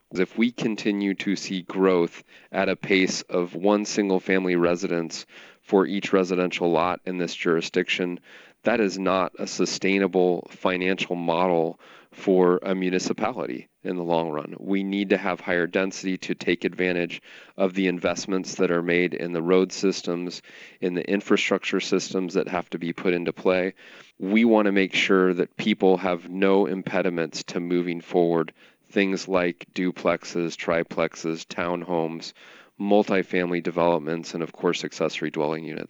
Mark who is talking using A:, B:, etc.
A: If we continue to see growth at a pace of one single family residence for each residential lot in this jurisdiction, that is not a sustainable financial model for a municipality in the long run. We need to have higher density to take advantage of the investments that are made in the road systems, in the infrastructure systems that have to be put into play. We want to make sure that people have no impediments to moving forward. Things like duplexes, triplexes, townhomes, multifamily developments, and of course, accessory dwelling units.